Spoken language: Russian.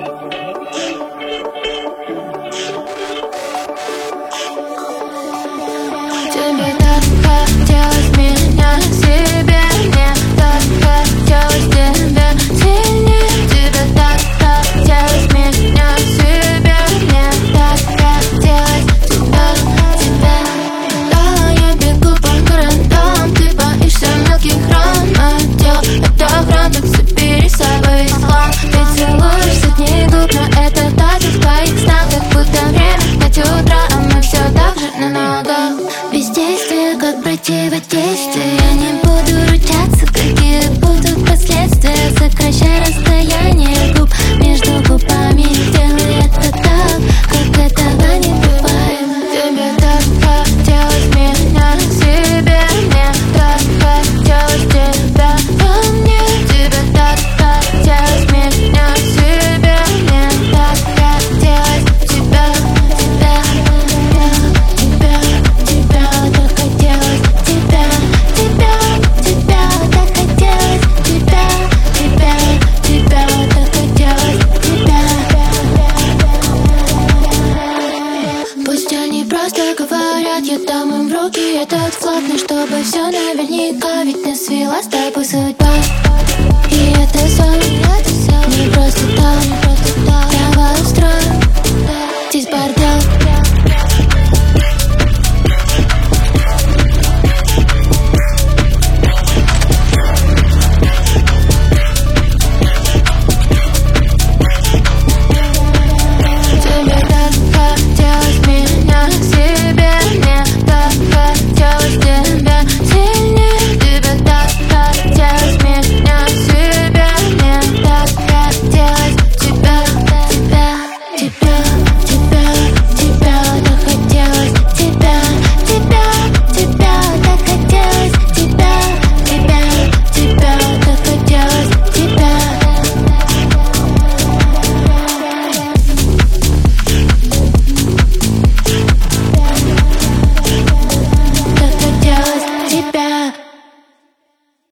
Тебе так хотелось меня себе, мне так хотелось тебя сильнее. Тебе так хотелось меня себе, мне так хотелось тебя. Да, я бегу по городам, ты боишься мелких ран. Мое тело — это храм, так собери с собой хлам. Ты целуешь сотни губ, но это так в твоих снах, как будто время 5 утра, а мы все так же на ногах. Бездействие, как противодействие. Я не буду ручаться, какие будут последствия. Сокращай расстояние губ между губами. Делай это так, как этого не бывает. Тебе так хотелось меня себе, мне так хотелось тебя во мне. Тебе так хотелось меня себе, мне так хотелось тебя так хотелось тебя, так хотелось тебя так хотелось тебя. Пусть они просто говорят, я дам им в руки этот флаг, но чтобы все наверняка, ведь нас свела с тобой судьба.